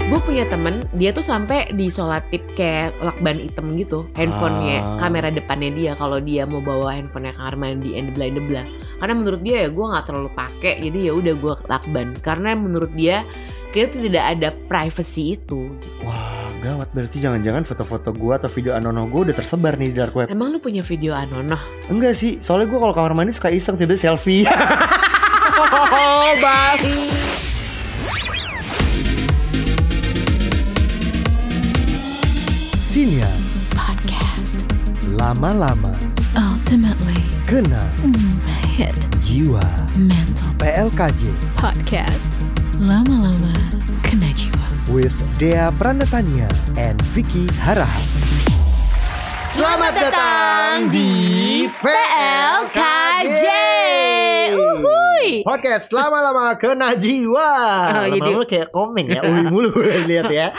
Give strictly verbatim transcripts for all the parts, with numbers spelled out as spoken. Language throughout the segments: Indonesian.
Gue punya temen, dia tuh sampai disolatip kayak lakban hitam gitu, handphonenya, Ah. kamera depannya dia kalau dia mau bawa handphonenya ke kamar mandi and blah blah. Karena menurut dia ya gue nggak terlalu pakai, jadi ya udah gue lakban. Karena menurut dia kayak itu tidak ada privacy itu. Wah, gawat, berarti jangan-jangan foto-foto gue atau video anono gue udah tersebar nih di dark web. Emang lu punya video anonoh? Enggak sih, soalnya gue kalau kamar mandi suka iseng tiba-tiba selfie. Oh, bang. Siniar Podcast lama-lama Ultimately kena mm, hit jiwa. mental P L K J podcast. Lama-lama kena jiwa. with Dea Pranatania and Vicky Harahap. Selamat datang di P L K J. Uhuy. Podcast lama-lama kena jiwa. Oh, jadi- Lama-lama kayak komeng ya. Uy mulu lihat ya.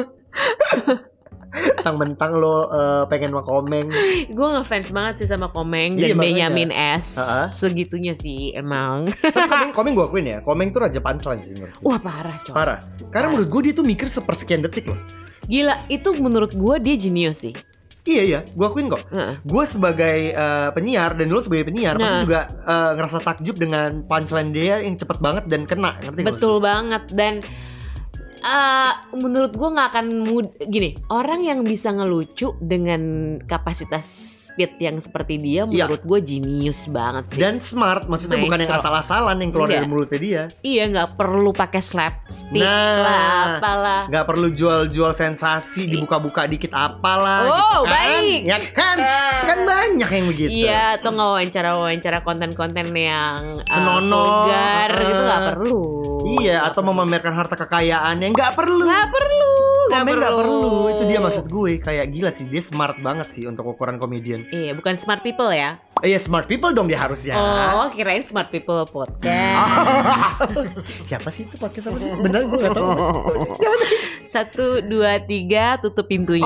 Mentang-mentang lo uh, pengen mau komeng. Gue ngefans banget sih sama Komeng Iya, dan makanya. Benyamin S. Uh-uh. Segitunya sih emang. Tapi komeng, komeng gue akuin ya. Komeng tuh raja punchline sih menurut gue. Wah parah coy. Parah. Karena menurut gue dia tuh mikir sepersekian detik loh. Gila, itu menurut gue dia jenius sih. Iya iya, gue akuin kok. Heeh. Gue sebagai uh, penyiar dan lo sebagai penyiar pasti Nah. juga uh, ngerasa takjub dengan punchline dia yang cepet banget dan kena. Ngerti nggak Betul banget. Dan uh, menurut gue gak akan mud- gini, orang yang bisa ngelucu dengan kapasitas speed yang seperti dia, Iya. menurut gue jenius banget sih. dan smart, maksudnya bukan yang Maestro. asal-asalan yang keluar dari Enggak. mulutnya dia. Iya, nggak perlu pakai slapstick Nah. lah, apalah. Gak perlu jual-jual sensasi, dibuka-buka dikit apalah. Oh, gitu kan. baik. Ya kan? Kan banyak yang begitu. Iya, atau nggak wawancara-wawancara konten-konten yang uh, Senonoh. vulgar Uh. gitu nggak perlu. Iya, atau memamerkan harta kekayaan yang nggak perlu. Nggak perlu. Komen nggak perlu. Itu dia maksud gue. Kayak gila sih, dia smart banget sih untuk ukuran komedian. Iya, bukan smart people ya. Eh, Iya, smart people dong dia harusnya. Oh, kirain smart people podcast. Siapa sih itu podcast apa sih? Bener gue nggak tahu. Siapa sih? Satu, dua, tiga, tutup pintunya.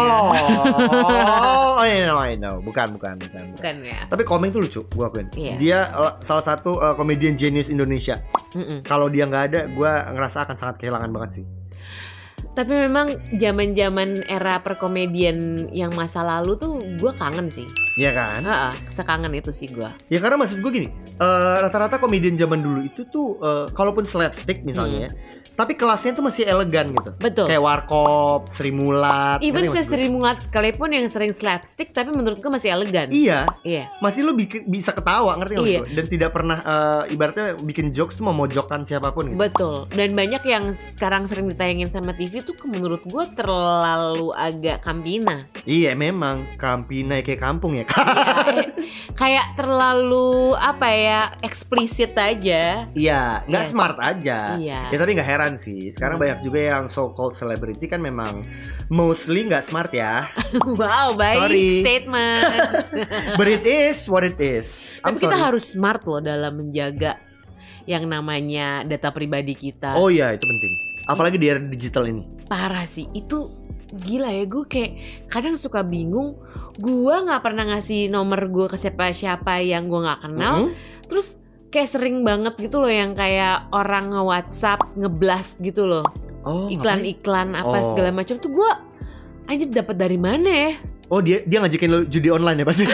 Oh, I know, I know. Bukan, bukan, bukan. Bukan ya? Tapi Komeng tuh lucu, gue akuin. Iya. Dia uh, salah satu uh, komedian genius Indonesia. Mm-mm. Kalau dia nggak ada, gue ngerasa akan sangat kehilangan banget sih. Tapi memang zaman-zaman era perkomedian yang masa lalu tuh gue kangen sih. Iya kan? Heeh, sekangen itu sih gue. Ya karena maksud gue gini, uh, rata-rata komedian zaman dulu itu tuh, uh, kalaupun slapstick misalnya, tapi kelasnya tuh masih elegan gitu. Betul. Kayak Warkop, Sri Mulat. Even ngerti saya maksud gue? sering mulat sekalipun yang sering slapstick, tapi menurut gue masih elegan. Iya, Iya. masih lo bi- bisa ketawa, ngerti nggak Iya. maksud gue? Dan tidak pernah uh, ibaratnya bikin jokes tuh memojokkan siapapun gitu. Betul. Dan banyak yang sekarang sering ditayangin sama T V tuh ke- menurut gue terlalu agak kampina. Iya memang Kampina kayak kampung ya. Iya, kayak terlalu apa ya, eksplisit aja. Iya, nggak Yes. smart aja. Iya. Ya tapi nggak heran sih. Sekarang banyak juga yang so called celebrity kan memang mostly nggak smart ya. Wow, baik Sorry. statement. But it is what it is. I'm Tapi kita sorry. harus smart loh dalam menjaga yang namanya data pribadi kita. Oh iya itu penting. Apalagi di era digital ini. Parah sih, itu gila ya. Gue kayak kadang suka bingung. Gue nggak pernah ngasih nomor gue ke siapa-siapa yang gue nggak kenal. Mhm. Terus kayak sering banget gitu loh yang kayak orang nge-WhatsApp ngeblast gitu loh. Oh, ngapain? Iklan-iklan apa Oh. segala macam tuh gue aja dapat dari mana ya? Oh dia dia ngajakin lo judi online ya pasti.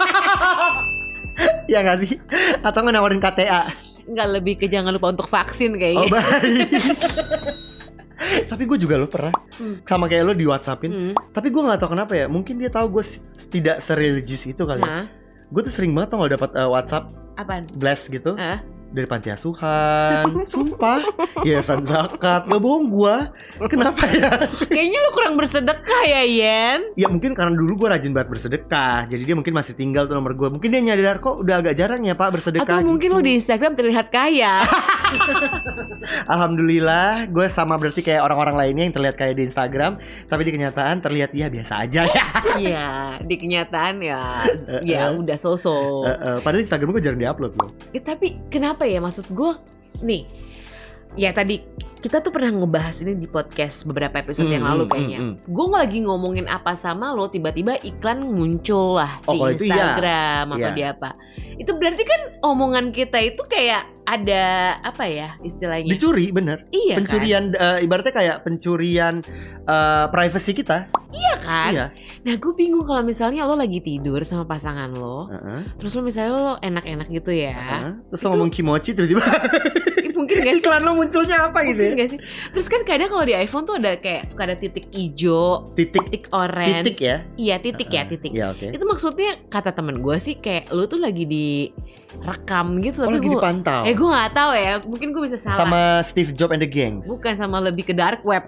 Ya nggak sih? Atau nggak nawarin K T A? Nggak, lebih ke jangan lupa untuk vaksin Oh kayaknya. baik. Tapi gue juga lo pernah Hmm. sama kayak lo di WhatsAppin. Hmm. Tapi gue nggak tahu kenapa ya. Mungkin dia tahu gue s- tidak sereligius itu kali. Ya. Nah, Gue tuh sering banget tau nggak dapat uh, WhatsApp apaan? blast gitu Ah. dari panti asuhan. Sumpah, yayasan zakat. Gak bohong gue. Kenapa ya? Kayaknya lu kurang bersedekah ya, Yen. Ya mungkin karena dulu gue rajin banget bersedekah. Jadi dia mungkin masih tinggal tuh nomor gue. Mungkin dia nyadar kok udah agak jarang ya Pak bersedekah. Atau mungkin gitu. lu di Instagram terlihat kaya. Alhamdulillah gue sama berarti kayak orang-orang lainnya yang terlihat kayak di Instagram. Tapi di kenyataan terlihat ya biasa aja ya. Iya, di kenyataan ya, Eh, ya eh. udah sosok. Uh, uh, padahal Instagram gue jarang diupload loh. Eh, tapi kenapa ya, maksud gue nih, ya tadi kita tuh pernah ngebahas ini di podcast beberapa episode Hmm, yang lalu hmm, kayaknya. hmm, Gue lagi ngomongin apa sama lo, tiba-tiba iklan muncul lah Oh, di kalau itu iya. Instagram atau Iya. di apa. Itu berarti kan omongan kita itu kayak ada apa ya istilahnya? Dicuri, bener. Iya kan? Pencurian, eh, ibaratnya kayak pencurian eh, privacy kita. Iya kan? Iya. Nah gue bingung kalau misalnya lo lagi tidur sama pasangan lo, Heeh, terus lo misalnya lo enak-enak gitu ya. heeh. Terus Itu- lo ngomong kimochi tiba-tiba Mungkin gak sih? iklan lo munculnya apa gitu Mungkin ya? gak sih? Terus kan kadang kalau di iPhone tuh ada kayak suka ada titik hijau, Titik, titik orange. titik ya? Iya titik ya Heeh, titik. Iya, oke. Itu maksudnya kata temen gue sih kayak lu tuh lagi direkam gitu. Oh, tapi lagi gua, dipantau. Eh gue gak tahu ya, mungkin gue bisa salah. Sama Steve Jobs and the Gangs. Bukan sama lebih ke dark web.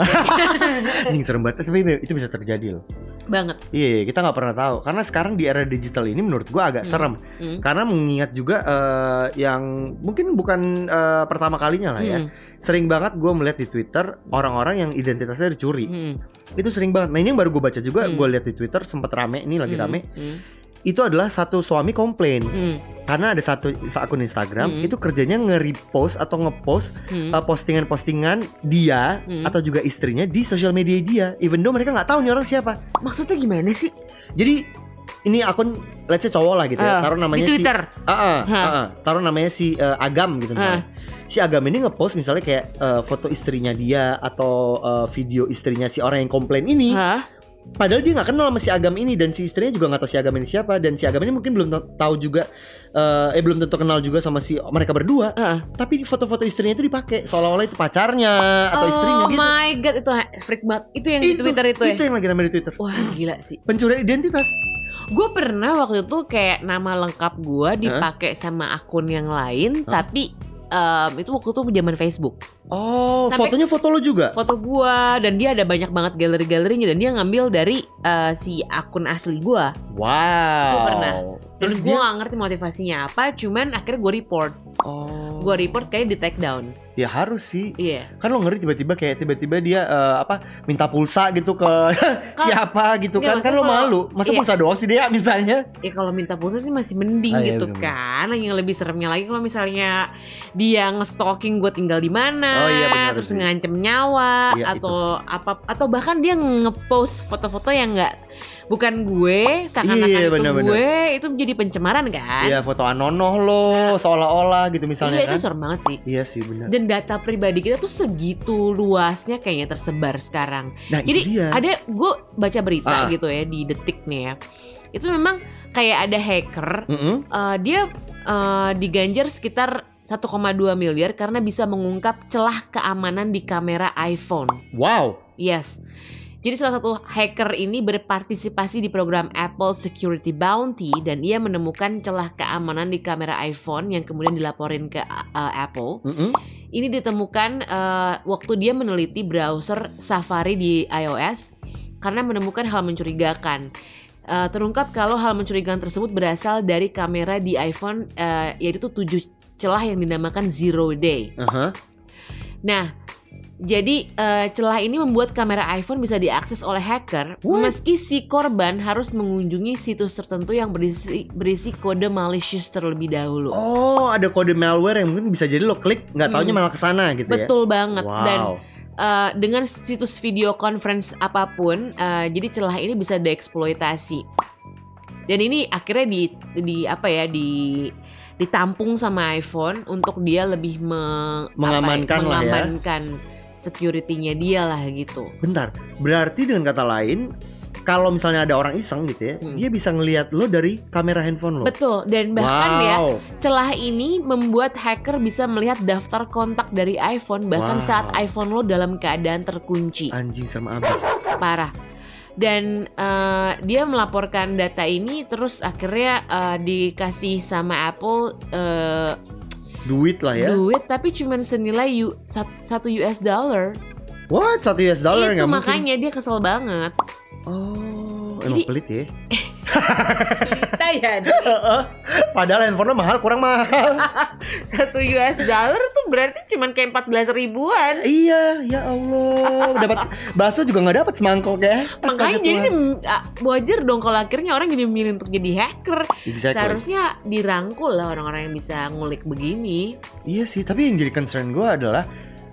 Anjing serem banget, tapi itu bisa terjadi loh. Banget. Iya, kita nggak pernah tahu. Karena sekarang di era digital ini menurut gua agak Hmm. serem. Hmm. Karena mengingat juga eh, yang mungkin bukan eh, pertama kalinya lah ya. Hmm. Sering banget gue melihat di Twitter orang-orang yang identitasnya dicuri. Hmm. Itu sering banget. Nah ini yang baru gue baca juga, Hmm. gue lihat di Twitter sempat rame, ini lagi Hmm. rame. Hmm. Itu adalah satu suami komplain Hmm. karena ada satu akun Instagram Hmm. itu kerjanya nge-repost atau nge-post Hmm. uh, postingan-postingan dia Hmm. atau juga istrinya di sosial media dia, even though mereka nggak tahu nih orang siapa. Maksudnya gimana sih? Jadi ini akun let's say cowok lah gitu ya, Ah, taruh namanya di si Twitter. Ah, ah, Hah. ah, ah. taruh namanya si uh, Agam gitu misalnya. Si Agam ini nge-post misalnya kayak uh, foto istrinya dia atau uh, video istrinya si orang yang komplain ini. Hah? Padahal dia nggak kenal sama si Agam ini dan si istrinya juga nggak tahu si Agam ini siapa, dan si Agam ini mungkin belum t- tahu juga eh, eh belum tentu kenal juga sama si mereka berdua. Heeh. Tapi foto-foto istrinya itu dipakai seolah-olah itu pacarnya atau istrinya Oh gitu. my god, itu freak banget. Itu yang di Twitter itu, ya. Itu yang lagi rame di Twitter. Wah gila sih. Pencurian identitas. Gue pernah waktu itu kayak nama lengkap gue dipakai sama akun yang lain, Hah? tapi em, itu waktu itu zaman Facebook. Oh, Sampai- fotonya foto lo juga. Foto gue, dan dia ada banyak banget galeri-galerinya, dan dia ngambil dari eh, si akun asli gue. Wow. Gue pernah. Dan Terus gue dia gak ngerti motivasinya apa, cuman akhirnya gue report. Oh. Gue report kayak di take down. Ya harus sih. Iya. Kan lo ngeri tiba-tiba kayak tiba-tiba dia eh, apa minta pulsa gitu ke siapa gitu Enggak, kan. Kan maksudnya lo kalau- malu. Masa iya. pulsa doang sih dia mintanya? Ya kalau minta pulsa sih masih mending Ah, iya, gitu bener-bener. kan. Yang lebih seremnya lagi kalau misalnya dia nge-stalking gue tinggal di mana, Oh, iya, benar terus sih. ngancem nyawa, Iya, atau apa, atau bahkan dia nge-post foto-foto yang nggak bukan gue, seakan-akan Iya, itu benar-benar. gue, itu menjadi pencemaran kan? Iya, foto anonoh lo seolah-olah gitu misalnya Iya, kan. itu serem banget sih. Iya sih benar. Dan data pribadi kita tuh segitu luasnya kayaknya tersebar sekarang. Nah, Jadi itu dia. ada, gue baca berita Ah. gitu ya di Detik nih ya. Itu memang kayak ada hacker, Mm-mm. eh, dia eh, diganjar sekitar satu koma dua miliar karena bisa mengungkap celah keamanan di kamera iPhone. Wow. Yes. Jadi salah satu hacker ini berpartisipasi di program Apple Security Bounty dan ia menemukan celah keamanan di kamera iPhone yang kemudian dilaporin ke uh, Apple. Mm-mm. Ini ditemukan uh, waktu dia meneliti browser Safari di iOS karena menemukan hal mencurigakan. Uh, terungkap kalau hal mencurigakan tersebut berasal dari kamera di iPhone, uh, yaitu tujuh celah yang dinamakan zero day. Aha. Nah, jadi uh, celah ini membuat kamera iPhone bisa diakses oleh hacker, What? meski si korban harus mengunjungi situs tertentu yang berisi, berisi kode malicious terlebih dahulu. Oh, ada kode malware yang mungkin bisa jadi lo klik nggak taunya Hmm. malah kesana gitu ya. Betul banget. Wow. Dan uh, dengan situs video conference apapun, uh, jadi celah ini bisa dieksploitasi. Dan ini akhirnya di di apa ya di ditampung sama iPhone untuk dia lebih me- Mengamankan apa, lah ya. mengamankan security-nya dia lah gitu. Bentar, berarti dengan kata lain, kalau misalnya ada orang iseng gitu ya, Hmm. dia bisa ngelihat lo dari kamera handphone lo. Betul, dan bahkan wow. ya celah ini membuat hacker bisa melihat daftar kontak dari iPhone bahkan Wow. saat iPhone lo dalam keadaan terkunci. Anjing serem abis. Parah. Dan eh, dia melaporkan data ini terus akhirnya eh, dikasih sama Apple eh, Duit lah ya. duit tapi cuman senilai U, sat- satu U S dollar. What? Satu U S dollar Itu nggak mungkin. makanya dia kesel banget. Oh, Jadi- emang pelit ya. Tayang Padahal handphone lo mahal, kurang mahal. satu U S dollar tuh berarti cuman kayak empat belas ribuan. Iya, ya Allah. Dapat bakso juga nggak dapat semangkok ya. Makanya Astaga jadi Tuhan. ini, ah, wajar dong kalau akhirnya orang jadi memilih untuk jadi hacker. Exactly. Seharusnya dirangkul lah orang-orang yang bisa ngulik begini. Iya sih, tapi yang jadi concern gue adalah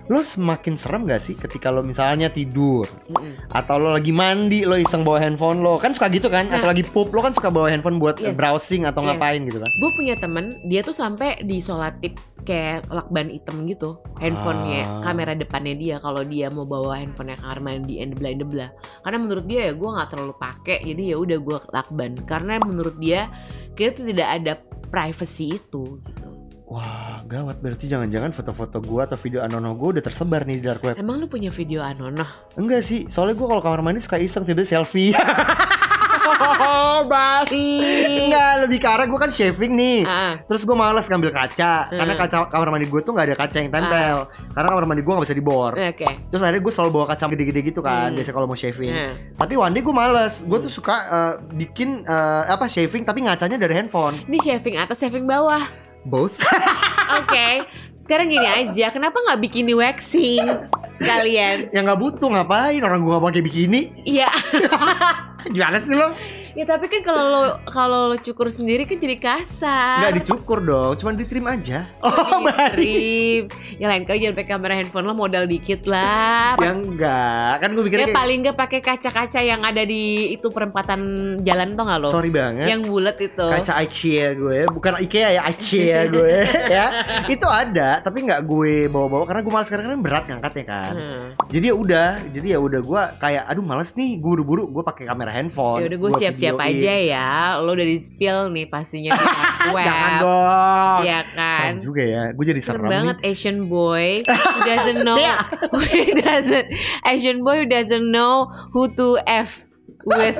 lo semakin serem gak sih ketika lo misalnya tidur Mm-mm. atau lo lagi mandi lo iseng bawa handphone lo, kan suka gitu kan, Nah. atau lagi pup lo kan suka bawa handphone buat Yes. browsing atau Yes. ngapain gitu kan. Gue punya temen, dia tuh sampai disolatip kayak lakban hitam gitu, handphonenya, Ah. kamera depannya dia kalau dia mau bawa handphonenya ke kamar mandi, and blah and blah. Karena menurut dia ya gue nggak terlalu pakai, jadi ya udah gue lakban. Karena menurut dia kita tuh tidak ada privacy itu. Gitu. Wah gawat, berarti jangan-jangan foto-foto gue atau video anono gue udah tersebar nih di dark web. Emang lu punya video anono? Enggak sih, soalnya gue kalau kamar mandi suka iseng tiba-tiba selfie. Oh baik. Enggak, lebih ke arah gue kan shaving nih. Ah, Terus gue males ngambil kaca, Hmm. karena kaca kamar mandi gue tuh gak ada kaca yang tempel, karena kamar mandi gue gak bisa dibor. oke. Terus akhirnya gue selalu bawa kaca gede-gede gitu kan, Hmm. biasa kalau mau shaving. Nah. Tapi one day gue males, gue tuh suka uh, bikin uh, apa shaving tapi ngacanya dari handphone. Ini shaving atas, shaving bawah. Both. Oke. Sekarang gini aja, kenapa nggak bikini waxing sekalian? Yang nggak butuh ngapain, orang gue gak pakai bikini. Iya. Gimana sih lo? Ya tapi kan kalau lo kalau lo cukur sendiri kan jadi kasar. Nggak dicukur dong, cuman ditrim aja. Oh baik. Trip. Ya lain kali jangan pakai kamera handphone lo, modal dikit lah. Ya enggak, kan gue pikirnya Ya kayak, paling nggak pakai kaca-kaca yang ada di itu perempatan jalan, tau nggak lo? sorry banget. Yang bulat itu. Kaca IKEA gue, bukan IKEA ya, IKEA gue ya. Itu ada, tapi nggak gue bawa-bawa karena gue malas, karena kan berat ngangkatnya kan. Hmm. Jadi ya udah, jadi ya udah gue kayak aduh males nih, gue buru-buru gue pakai kamera handphone. Ya udah gue gua siap-siap videoin. aja ya. Lo udah di spill nih pastinya di dark web. Jangan dong. Iya kan? Serem juga ya, gue jadi serem, Serem banget nih. Asian boy who doesn't know Iya. who doesn't Asian boy who doesn't know who to F with.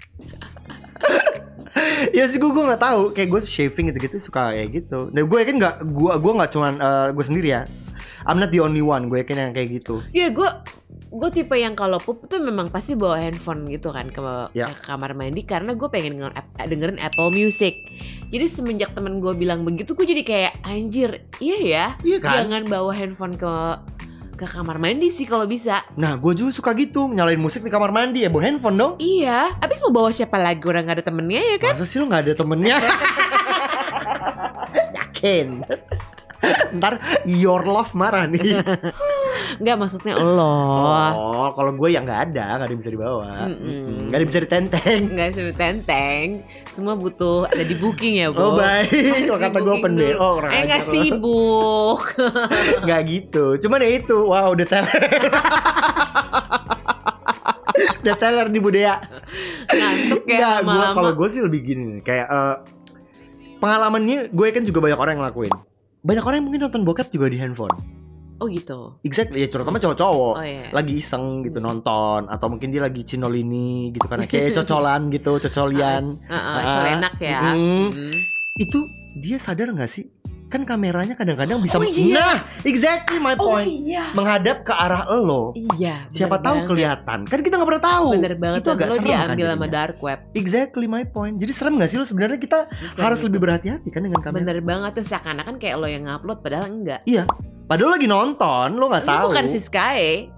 Ya sih gue gue nggak tahu, kayak gue shaving gitu-gitu suka kayak gitu. Dan gue yakin nggak, gue gue nggak cuman uh, gue sendiri ya. I'm not the only one, gue yakin yang kayak gitu. Ya gue gue tipe yang kalau pup tuh memang pasti bawa handphone gitu kan ke, Ya. ke kamar mandi karena gue pengen denger, dengerin Apple Music. Jadi semenjak temen gue bilang begitu, gue jadi kayak anjir, iya ya, Iya kan? jangan bawa handphone ke ke kamar mandi sih kalau bisa. Nah gue juga suka gitu, nyalain musik di kamar mandi ya bawa handphone dong. Iya, abis mau bawa siapa lagi, orang gak ada temennya ya kan? Masa sih lo gak ada temennya? Yakin. Ntar your love marah nih. Nggak, maksudnya lo. Oh kalau gue ya gak ada, gak ada yang bisa dibawa. Mm-mm. Mm-mm. Gak ada yang bisa ditenteng. Nggak bisa tenteng. Semua butuh ada di booking ya, Bu. Oh baik, kalau kata gue open B O orang Eh nggak ajar lo. sibuk. Gak gitu, cuman ya itu, wow udah teler. Udah teler di budaya. Ngantuk ya Nggak, gua lama-lama. kalau gue sih lebih gini nih, kayak eh, pengalamannya gue kan juga banyak orang yang ngelakuin. Banyak orang yang mungkin nonton bokep juga di handphone. Oh gitu. Exactly, ya terutama cowok-cowok. Oh iya. Lagi iseng gitu Hmm. nonton, atau mungkin dia lagi cinolini gitu kan, kayak cocolan gitu, cocolian. Heeh, Ah, colenak ya. mm. Mm. Itu dia sadar nggak sih? Kan kameranya kadang-kadang bisa Oh, iya. Nah, exactly my Oh point. iya. Menghadap ke arah lo. Iya. Siapa bener tahu banget. kelihatan. Kan kita nggak pernah tahu. Bener banget. Itu Dan agak lo serem kan diambil sama jadinya. dark web. Exactly my point. Jadi serem gak sih lo sebenarnya, kita Serem harus gitu. lebih berhati-hati kan dengan kamera. Bener banget tuh, seakan-akan kayak lo yang ngupload padahal enggak. Iya. Padahal lagi nonton, lo nggak Lo tahu. bukan si Sky.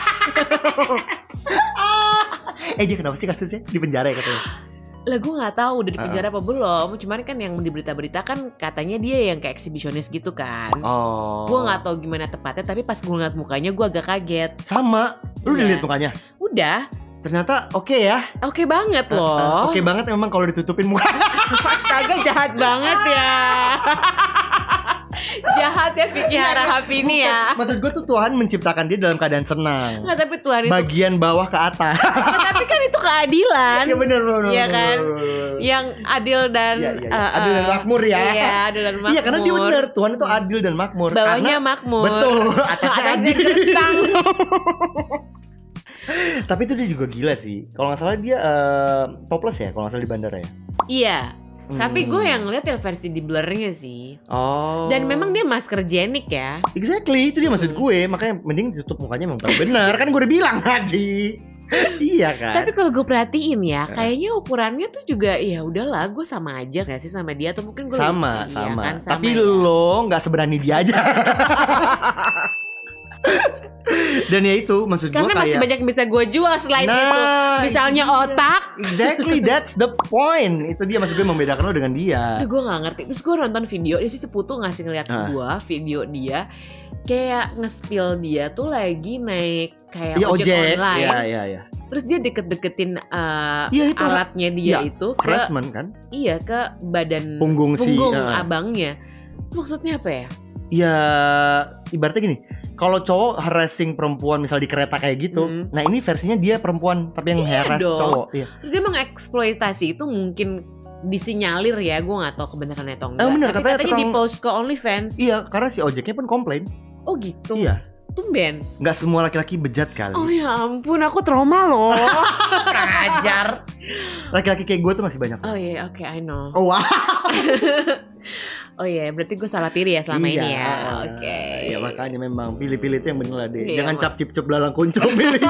Eh dia kenapa sih kasusnya di penjara ya katanya? Lah gue nggak tahu udah di penjara apa belum. Cuman kan yang di berita-berita kan katanya dia yang kayak eksibisionis gitu kan. Oh. Gue nggak tahu gimana tepatnya, tapi pas gue ngeliat mukanya gue agak kaget. Sama. Lu udah Iya. lihat mukanya? Udah, Ternyata oke ya. oke banget Uh, loh. Oke banget memang kalau ditutupin muka. Astaga, jahat banget ya. Jahat ya Vicky Harahap ini ya. Maksud gue tuh Tuhan menciptakan dia dalam keadaan senang. Nggak, tapi Tuhan itu, Bagian bawah ke atas. tapi kan itu keadilan. Iya benar benar. Iya benar, kan? benar. Yang adil dan Iya, iya, iya. eh, Adil dan eh, makmur ya. Iya, adil dan makmur. Iya karena dia benar, Tuhan itu adil dan makmur. Bawahnya Karena- makmur. Betul, atasnya Atasnya adil. gersang. Tapi itu dia juga gila sih. Kalau nggak salah dia eh, topless ya, kalau nggak salah di bandara ya. Iya. Hmm. Tapi gue yang ngeliat yang versi di blurnya sih. Oh. Dan memang dia masker jenik ya. Exactly, itu dia maksud Hmm. gue. Makanya mending ditutup mukanya memang paling benar. Kan gue udah bilang tadi. Iya kan. Tapi kalau gue perhatiin ya, kayaknya ukurannya tuh juga ya udahlah, gue sama aja gak sih sama dia, atau mungkin gue sama, iya sama. kan, sama Tapi ya. lo nggak seberani dia aja. Dan ya itu maksud gue Karena kayak masih banyak yang bisa gue jual selain Nah, itu. Misalnya itu dia. otak. Exactly, that's the point. Itu dia maksud gue membedakan lo dengan dia. Aduh gue gak ngerti. Terus gue nonton video, dia sih seputu ngasih ngeliat Ah. gue video dia, kayak nge-spill dia tuh lagi naik kayak Ya ojek, ojek, online. ya ya ya. Terus dia deket-deketin uh, Iya, itu alatnya dia ya, itu ke Harassment kan? iya ke badan Punggung si, uh. abangnya. Itu maksudnya apa ya? Ya ibaratnya gini, kalau cowok harassing perempuan misal di kereta kayak gitu, Hmm. nah ini versinya dia perempuan tapi yang Iya harass dong. cowok. Iya. Terus dia mengeksploitasi itu mungkin disinyalir ya, gue gak tahu kebenarannya atau enggak. Eh, bener, Tapi katanya katanya di tukang- post ke OnlyFans. Iya, karena si ojeknya pun komplain. Oh gitu. Iya, Tumben. nggak semua laki-laki bejat kali. Oh ya ampun, aku trauma loh. Ajar. Laki-laki kayak gue tuh masih banyak. Oh iya, oke, I know. Oh wow. Oh iya, berarti gue salah pilih ya selama Iya, ini ya. uh, Oke. Ya makanya memang pilih-pilih itu yang bener lah deh. Iya, Jangan mak- cap cip cip belalang kuncung pilihnya.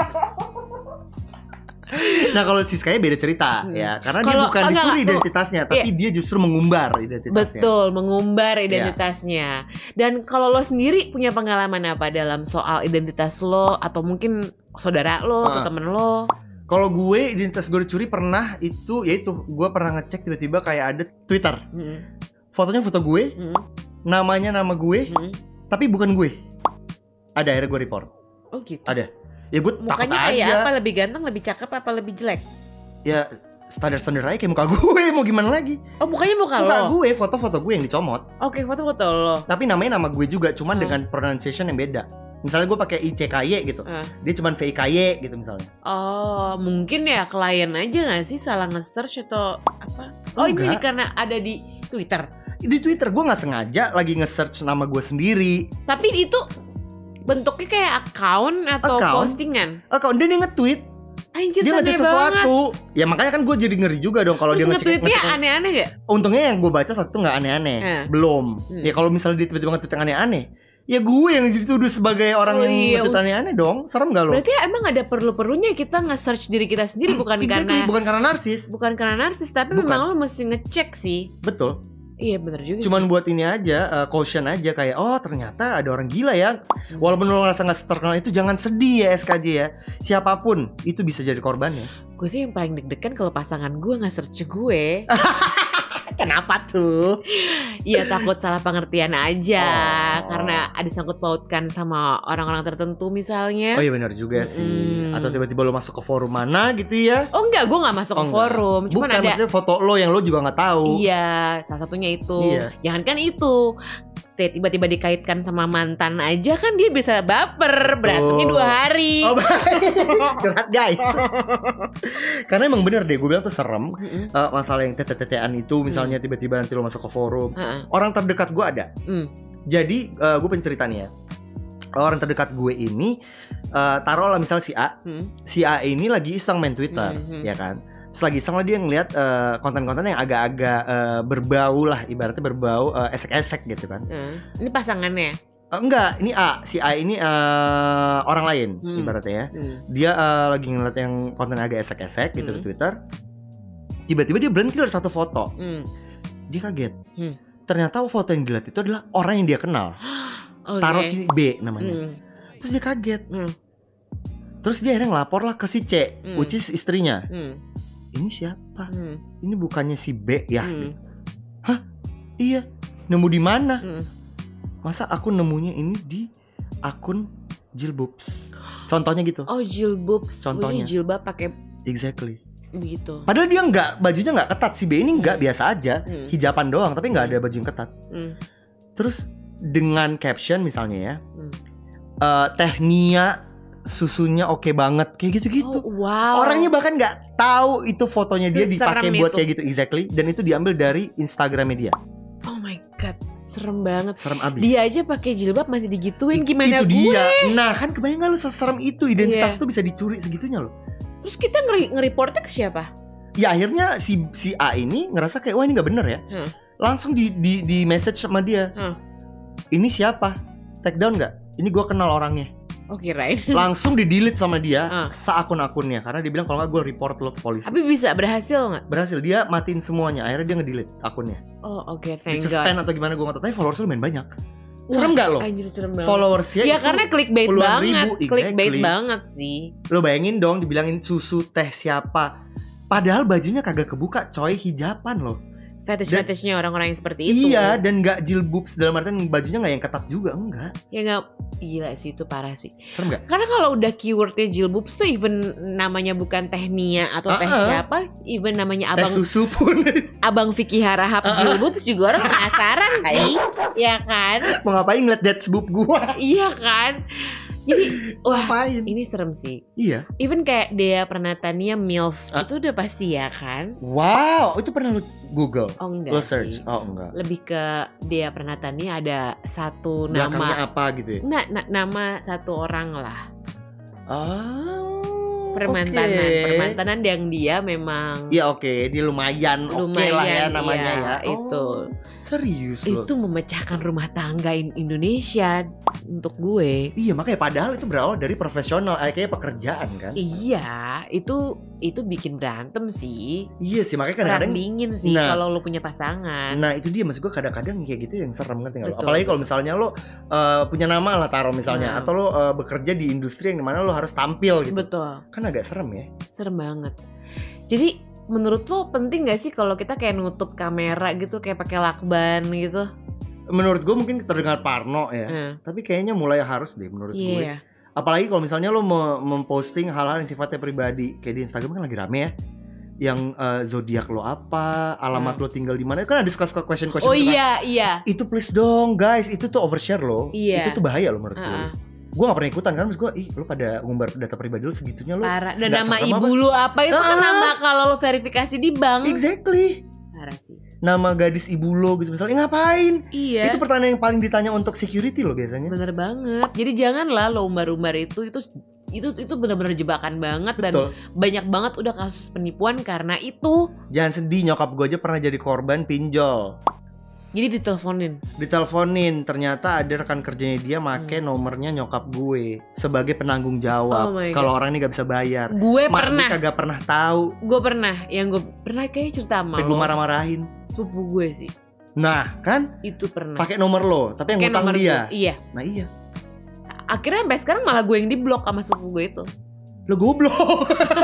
Nah kalau Siskanya beda cerita Hmm. ya, karena dia Kalau- bukan oh, enggak, dicuri enggak, identitasnya, tapi dia justru mengumbar identitasnya. Betul, mengumbar Iya. identitasnya. Dan kalau lo sendiri punya pengalaman apa dalam soal identitas lo, atau mungkin saudara lo atau Uh. temen lo? Kalau gue identitas gue dicuri pernah itu, yaitu gue pernah ngecek tiba-tiba kayak ada Twitter, Hmm. fotonya foto gue, Hmm. namanya nama gue, Hmm. tapi bukan gue. Ada, akhirnya gue report. Oh gitu. Ada. Ya gue takut Mukanya kayak aja. apa? Lebih ganteng, lebih cakep, apa lebih jelek? Ya standar-standar aja kayak muka gue, mau gimana lagi? Oh mukanya muka, Muka lo. gue, foto-foto gue yang dicomot. Oke, foto-foto lo. Tapi namanya nama gue juga, cuman Hmm. dengan pronunciation yang beda. Misalnya gue pakai I C K Y gitu, Ah. dia cuman V I K Y gitu misalnya. Oh, mungkin ya klien aja gak sih salah nge-search atau apa? Oh ini Enggak. karena ada di Twitter. Di Twitter gue nggak sengaja lagi nge-search nama gue sendiri. Tapi itu bentuknya kayak account atau Account? postingan. Oh, kalau dia nge-tweet, Anjir, dia aneh nge-tweet banget. sesuatu. Ya makanya kan gue jadi ngeri juga dong kalau dia Terus nge-tweet. nge-tweetnya aneh-aneh gak? Untungnya yang gue baca satu nggak aneh-aneh, Eh. belum. Hmm. Ya kalau misalnya dia tiba-tiba nge-tweet yang aneh-aneh, ya gue yang dituduh sebagai orang Oh, yang iya. nge-tweet aneh-aneh dong. Serem gak lo? Berarti emang ada perlu-perlunya kita nge-search diri kita sendiri, bukan Exactly, karena bukan karena narsis. bukan karena narsis, tapi Bukan. memang lo mesti ngecek sih. Betul. Iya bener juga. Cuman sih. buat ini aja, uh, caution aja kayak oh ternyata ada orang gila ya. Walaupun lo ngerasa gak terkenal itu, jangan sedih ya S K J ya. Siapapun itu bisa jadi korbannya. Gue sih yang paling deg-degan kalau pasangan gue nge-search gue. Kenapa tuh? Iya takut salah pengertian aja, Oh. karena ada sangkut pautkan sama orang-orang tertentu misalnya. Oh iya benar juga sih. Mm-mm. Atau tiba-tiba lo masuk ke forum mana gitu ya? Oh enggak, gue nggak masuk Oh, ke enggak. forum, cuman Bukan ada. maksudnya foto lo yang lo juga nggak tahu. Iya, salah satunya itu. Iya. Jangan kan itu. T- Tiba-tiba dikaitkan sama mantan aja kan dia bisa baper, berantemnya Betul. dua hari. Oh baik. Curhat guys. Karena emang bener deh, gue bilang tuh serem. Mm-mm. Uh, masalah yang tete-tetean itu misalnya tiba-tiba nanti lo masuk ke forum. Ha-ha. Orang terdekat gue ada. Hmm. Jadi uh, gue pencerita nih ya. Orang terdekat gue ini uh, taruh lah misal si A. Hmm. Si A ini lagi iseng main Twitter, Mhm. ya kan? Terus lagi iseng lah dia ngeliat uh, konten-konten yang agak-agak uh, berbau lah, ibaratnya berbau uh, esek-esek gitu kan. Hmm. Ini pasangannya. Uh, enggak, ini A. Si A ini uh, orang lain Hmm. ibaratnya ya. Hmm. Dia uh, lagi ngeliat yang konten agak esek-esek gitu Hmm. di Twitter. Tiba-tiba dia berhenti dari satu foto. Hmm. Dia kaget. Hmm. Ternyata foto yang dilihat itu adalah orang yang dia kenal. Oke. Taruh si B namanya. Hmm. Terus dia kaget. Hmm. Terus dia akhirnya ngelapor lah ke si C, Hmm. which is istrinya. Hmm. Ini siapa? Hmm. Ini bukannya si B ya? Hmm. Gitu. Hah? Iya. Nemu di mana? Hmm. Masa aku nemunya ini di akun Jilboobs. Contohnya gitu. Oh jilboobs. Contohnya. Maksudnya jilbab pakai Exactly. begitu. Padahal dia nggak, bajunya nggak ketat. Si B ini nggak Hmm. biasa aja, Hmm. hijaban doang, tapi nggak Hmm. ada baju yang ketat. Hmm. Terus dengan caption misalnya ya, Hmm. eh, Tehnia susunya oke banget, kayak gitu-gitu. Oh, wow. Orangnya bahkan nggak tahu itu fotonya dia Seserem dipakai buat itu. kayak gitu, exactly. Dan itu diambil dari Instagramnya dia. Oh my god, serem banget. Serem abis. Dia aja pakai jilbab masih digituin, Itu gimana gue? dia. Nah kan kebayang gak lu seserem itu, identitas Iya. tuh bisa dicuri segitunya loh. Terus kita ngeri nge-reportnya ke siapa? Ya akhirnya si si A ini ngerasa kayak wah ini nggak bener ya. Hmm. Langsung di di di message sama dia. Hmm. Ini siapa? Take down nggak? Ini gue kenal orangnya. Oh kirain. Langsung di delete sama dia Ah. seakun-akunnya karena dia bilang kalau nggak gue report lo ke polisi. Tapi bisa berhasil nggak? Berhasil, dia matiin semuanya. Akhirnya dia nge-delete akunnya. Oh oke, Di thank suspend god. atau gimana gue nggak tahu. Tapi followers lu main banyak. Serem nggak lo? Anjir serem banget. Followersnya Ya itu karena clickbait puluhan banget, ribu, clickbait exactly. banget sih. Lo bayangin dong dibilangin susu teh siapa. Padahal bajunya kagak kebuka coy, hijaban loh. Fetish-fetishnya orang-orang yang seperti itu. Iya, dan gak jilbabs dalam artian bajunya gak yang ketat juga, enggak. Ya nggak, gila sih itu parah sih. Serem gak? Karena kalau udah keywordnya jilbabs tuh even namanya bukan teh Nia atau teh Uh-uh. siapa, even namanya Teh abang susu pun. abang Vicky Harahap jilbabs juga orang penasaran sih, ya kan? Mau ngapain ngeliat that's boob gua? Iya kan? Jadi wah Ngapain? ini serem sih. Iya. Even kayak Dea Pranatania MILF Ah. itu udah pasti ya kan? Wow, itu pernah lu Google? Oh enggak Lo search? sih. Oh enggak. Lebih ke Dea Pranatania ada satu Belakangnya nama, apa gitu ya? nah, na- nama satu orang lah. Oh, Permantanan, oke. permantanan yang dia memang Iya oke, dia lumayan, oke lumayan lah ya namanya iya, ya. Oh, itu. serius loh. Itu memecahkan rumah tangga in- Indonesia untuk gue. Iya makanya padahal itu berawal dari profesional, eh, kayak pekerjaan kan. Iya, itu itu bikin berantem sih. Iya sih makanya Perang kadang-kadang. dingin sih Nah. kalau lo punya pasangan. Nah itu dia maksud gue kadang-kadang kayak gitu yang serem ngerti nggak lo? Betul, Apalagi kalau betul. misalnya lo uh, punya nama lah taruh misalnya, Hmm. atau lo uh, bekerja di industri yang dimana lo harus tampil gitu. Betul, Kan agak serem ya. serem banget. Jadi menurut lo penting gak sih kalau kita kayak nutup kamera gitu, kayak pakai lakban gitu? Menurut gue mungkin terdengar parno ya, Hmm. tapi kayaknya mulai harus deh menurut gue. Iya. Apalagi kalau misalnya lo me- memposting hal-hal yang sifatnya pribadi, kayak di Instagram kan lagi rame ya. Yang uh, zodiak lo apa, alamat Hmm. lo tinggal di mana, kan ada suka-suka question-question Oh gitu kan. iya, iya. Itu please dong guys, itu tuh overshare lo. Iya. Itu tuh bahaya lo menurut gue. Uh-uh. Gue gak pernah ikutan kan, terus gue, ih lo pada ngumbar data pribadi lo segitunya lo. Parah. Dan nggak nama serem ibu apa? lu apa itu kan Ah. nama kalau lo verifikasi di bank. Exactly. Parah sih. Nama gadis ibu lo gitu misalnya, ngapain? Iya. Itu pertanyaan yang paling ditanya untuk security lo biasanya. Bener banget. Jadi janganlah lo umbar-umbar itu itu itu itu benar-benar jebakan banget dan Betul. banyak banget udah kasus penipuan karena itu. Jangan sedih, nyokap gue aja pernah jadi korban pinjol. Jadi diteleponin. Diteleponin, ternyata ada rekan kerjanya dia make nomornya nyokap gue sebagai penanggung Hmm. Oh jawab my kalau God. orang ini gak bisa bayar. Gue Mak pernah. gue kagak pernah tahu. Gue pernah. Yang gue pernah kayak cerita sama Sampai gue lo. marah-marahin. Sepupu gue sih. Nah, kan Itu pernah. pakai nomor lo, tapi yang Pakai ngutang nomor dia. gue. Iya. Nah iya. Akhirnya sampai sekarang malah gue yang diblok sama sepupu gue itu. Lo goblok.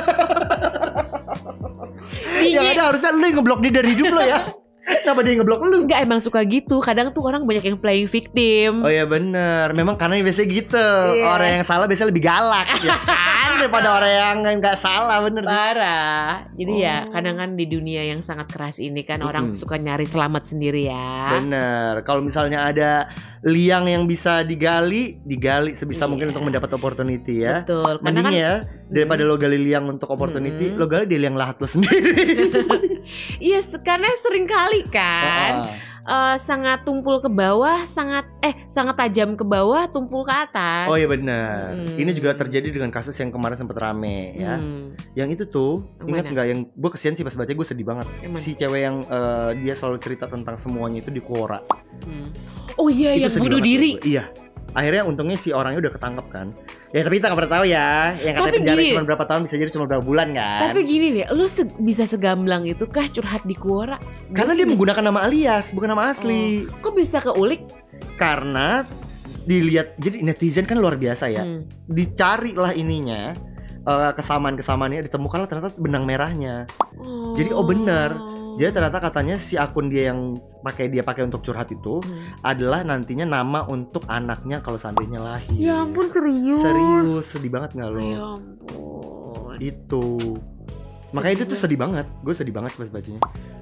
Yang ada harusnya lo yang ngeblok dia dari hidup lo ya. Kenapa dia yang ngeblok lu? Enggak, emang suka gitu. Kadang tuh orang banyak yang playing victim. Oh iya bener, memang karena biasanya gitu. Iya. Orang yang salah biasanya lebih galak ya kan, daripada orang yang gak salah. Bener sih. Parah. Jadi ya Oh. kadang kan di dunia yang sangat keras ini kan orang Mm-mm. suka nyari selamat sendiri ya. Bener, kalau misalnya ada liang yang bisa digali, digali sebisa Iya. mungkin untuk mendapat opportunity ya. Betul. Karena Mending kan ya, daripada Mm. lo gali liang untuk opportunity, Mm. lo gali di liang lahat lo sendiri. iya, karena sering kali kan Ah. eh, sangat tumpul ke bawah, sangat eh sangat tajam ke bawah, tumpul ke atas. Oh iya benar. Mm. Ini juga terjadi dengan kasus yang kemarin sempat rame ya. Hmm. Yang itu tuh, Yang ingat mana? nggak yang gue kesian sih pas baca, gue sedih banget. Yang mana? Si cewek yang eh, dia selalu cerita tentang semuanya itu di Quora. Hmm. Oh iya, Itu yang sedih bunuh banget diri. buat gue. Iya. Akhirnya untungnya si orangnya udah ketangkep kan. Ya tapi kita gak pernah tahu ya. Yang katanya Tapi penjara gini. cuma berapa tahun, bisa jadi cuma berapa bulan kan. Tapi gini deh, lu se- bisa segamblang itu kah curhat di Quora? Karena Gue dia sih- menggunakan nama alias, bukan nama asli. Kok bisa keulik? Karena dilihat, jadi netizen kan luar biasa ya. Hmm. Dicari lah ininya, eh, kesamaan-kesamaannya, ditemukanlah ternyata benang merahnya. Oh. Jadi, oh benar. Jadi ternyata katanya si akun dia yang pakai dia pakai untuk curhat itu Hmm. adalah nantinya nama untuk anaknya kalau seandainya lahir. Ya ampun, serius. Serius, sedih banget nggak lo? Ya ampun. Itu. Makanya itu tuh sedih banget. Gue sedih banget pas bacanya.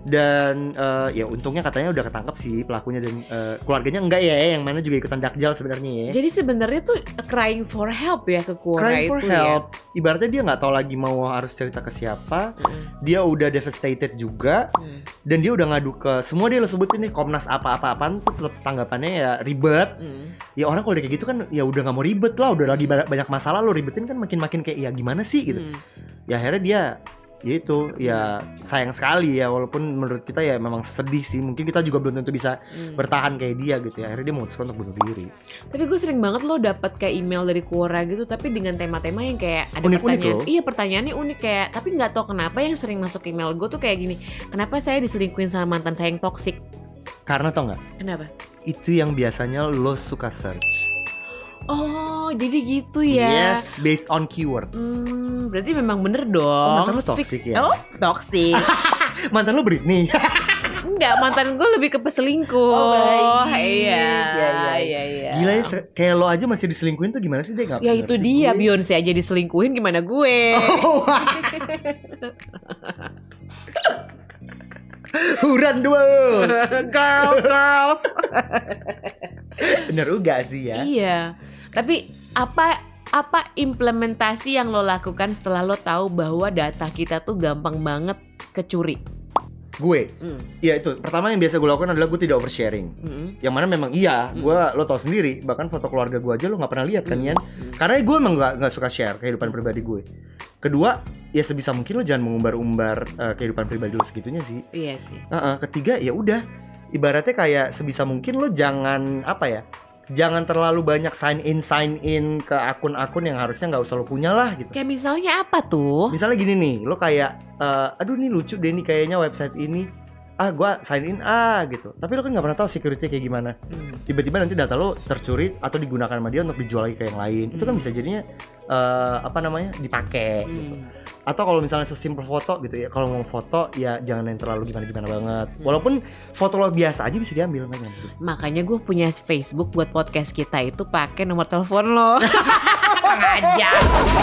Dan eh, ya untungnya katanya udah ketangkep sih pelakunya, dan eh, keluarganya enggak ya, yang mana juga ikutan dakjal sebenarnya ya. Jadi sebenarnya tuh crying for help ya ke Quora Crying itu for help. Ibaratnya dia nggak tahu lagi mau harus cerita ke siapa. ya. Hmm. Dia udah devastated juga, Hmm. dan dia udah ngadu ke semua, dia lo sebutin nih Komnas apa-apa-apaan tuh tetap tanggapannya ya ribet. Hmm. Ya orang kalau udah kayak gitu kan ya udah nggak mau ribet lah, udah lagi ba- banyak masalah, lo ribetin kan makin-makin kayak ya gimana sih gitu. Hmm. Ya akhirnya dia ya itu ya sayang sekali ya, walaupun menurut kita ya memang sedih sih, mungkin kita juga belum tentu bisa Hmm. bertahan kayak dia gitu ya. Akhirnya dia memutuskan untuk bunuh diri. Tapi gue sering banget lo dapat kayak email dari Quora gitu, tapi dengan tema-tema yang kayak ada Unik-unik pertanyaan. loh. Iya, pertanyaannya unik kayak, tapi nggak tahu kenapa yang sering masuk email gue tuh kayak gini. Kenapa saya diselingkuhin sama mantan saya yang toksik? Karena tau nggak, Kenapa? itu yang biasanya lo suka search. Oh, jadi gitu ya. Yes, based on keyword. Hmm, berarti memang bener dong. Oh, mantan lu toxic Fix- ya? Oh, toxic. Mantan lo Britney. Enggak, mantan gue lebih ke peselingkuh. Oh, baik. Iya. Iya, iya. Iya, iya. Gila ya, se- kayak lo aja masih diselingkuhin tuh gimana sih dia? Gak Ya itu dia, Beyonce aja diselingkuhin gimana gue. Oh, Huran dua. Girl, girl. Bener juga sih ya. Iya. Tapi apa apa implementasi yang lo lakukan setelah lo tahu bahwa data kita tuh gampang banget kecuri? Gue, Hmm. ya itu pertama yang biasa gue lakukan adalah gue tidak oversharing. Hmm. Yang mana memang iya, Hmm. gue lo tau sendiri, bahkan foto keluarga gue aja lo nggak pernah lihat kan Hmm. Yan? Karena gue emang nggak nggak suka share kehidupan pribadi gue. Kedua, ya sebisa mungkin lo jangan mengumbar-umbar uh, kehidupan pribadi lo segitunya sih. Iya sih. Uh-uh. Ketiga, ya udah, ibaratnya kayak sebisa mungkin lo jangan apa ya, jangan terlalu banyak sign in sign in ke akun-akun yang harusnya nggak usah lo punya lah gitu. Kayak misalnya apa tuh? Misalnya gini nih, lo kayak, uh, aduh nih lucu deh nih kayaknya website ini, ah gue sign in ah gitu. Tapi lo kan nggak pernah tahu security kayak gimana. Hmm. Tiba-tiba nanti data lo tercuri atau digunakan sama dia untuk dijual lagi ke yang lain. Itu kan Hmm. bisa jadinya uh, apa namanya dipakai. Gitu. Hmm. Atau kalau misalnya sesimpel foto gitu ya, kalau mau foto ya jangan yang terlalu gimana-gimana banget. Hmm. Walaupun foto lo biasa aja bisa diambil kan. Makanya gue punya Facebook buat podcast kita itu pakai nomor telepon lo. Pengajar.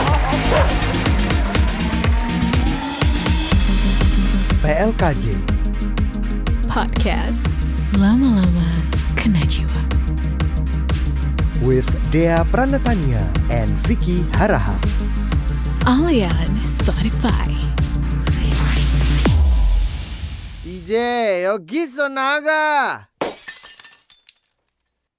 P L K J Podcast Lama-lama Kena Jiwa. with Dea Pranatania and Vicky Harahap. Only on Spotify. D J, yo giso naga.